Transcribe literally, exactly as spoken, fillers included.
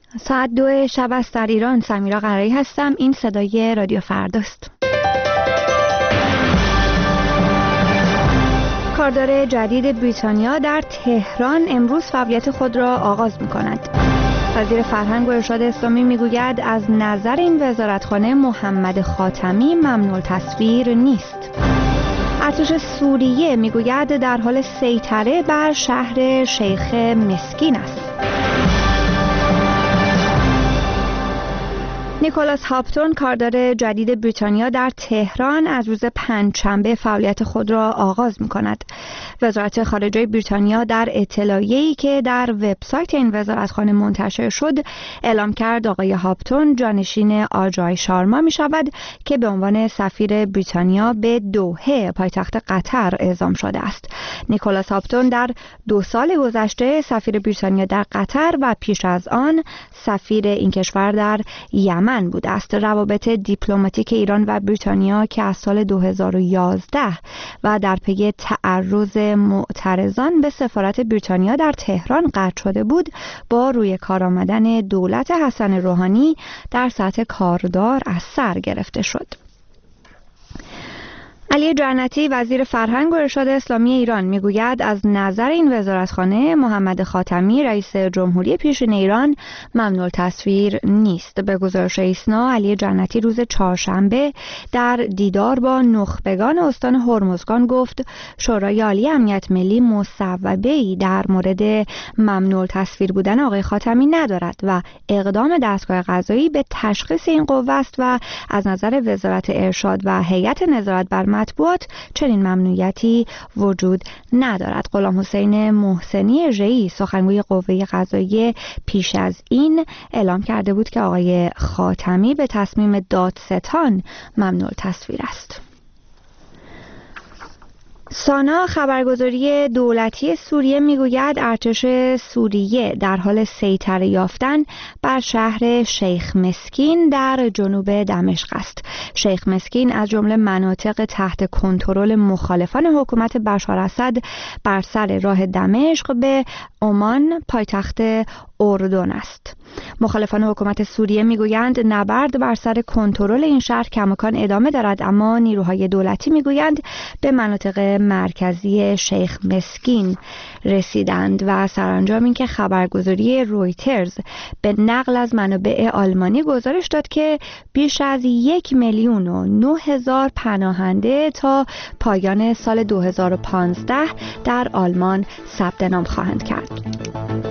ساعت دو شب است در ایران. سمیرا قرایی هستم. این صدای رادیو فرداست. کاردار جدید بریتانیا در تهران امروز فعالیت خود را آغاز می‌کند. وزیر فرهنگ و ارشاد اسلامی میگوید از نظر این وزارتخانه محمد خاتمی ممنوع التصویر نیست. ارتش سوریه میگوید در حال سیطره بر شهر شیخ مسکین است. نیکولاس هاپتون کاردار جدید بریتانیا در تهران از روز پنجشنبه فعالیت خود را آغاز می‌کند. وزارت خارجه بریتانیا در اطلاعیه‌ای که در وبسایت این وزارتخانه منتشر شد اعلام کرد آقای هاپتون جانشین آجای شارما می‌شود که به عنوان سفیر بریتانیا به دوحه پایتخت قطر اعزام شده است. نیکولاس هاپتون در دو سال گذشته سفیر بریتانیا در قطر و پیش از آن سفیر این کشور در یمن من بوده است. روابط دیپلماتیک ایران و بریتانیا که از سال دو هزار و یازده و در پی تعرض معترضان به سفارت بریتانیا در تهران قطع شده بود، با روی کار آمدن دولت حسن روحانی در سطح کاردار از سر گرفته شد. علی جنتی وزیر فرهنگ و ارشاد اسلامی ایران میگوید از نظر این وزارتخانه محمد خاتمی رئیس جمهوری پیشین ایران ممنوع تصویر نیست. به گزارش ایسنا علی جنتی روز چهارشنبه در دیدار با نخبگان استان هرمزگان گفت شورای عالی امنیت ملی مصوبه‌ای در مورد ممنوع تصویر بودن آقای خاتمی ندارد و اقدام دستگاه قضایی به تشخیص این قوه است و از نظر وزارت ارشاد و هیئت نظارت بر مطبوعات چنین ممنوعیتی وجود ندارد. غلام حسین محسنی رئیس سخنگوی قوه قضاییه پیش از این اعلام کرده بود که آقای خاتمی به تصمیم دادستان ممنوع تصویر است. سانا خبرگزاری دولتی سوریه میگوید ارتش سوریه در حال سیطره یافتن بر شهر شیخ مسکین در جنوب دمشق است. شیخ مسکین از جمله مناطق تحت کنترل مخالفان حکومت بشار اسد بر سر راه دمشق به عمان پایتخت اردن است. مخالفان حکومت سوریه میگویند نبرد بر سر کنترل این شهر کماکان ادامه دارد، اما نیروهای دولتی میگویند به مناطق مرکزی شیخ مسکین رسیدند و سرانجام این که خبرگزاری رویترز به نقل از منابع آلمانی گزارش داد که بیش از یک میلیون و نه هزار پناهنده تا پایان سال دو هزار و پانزده در آلمان ثبت نام خواهند کرد.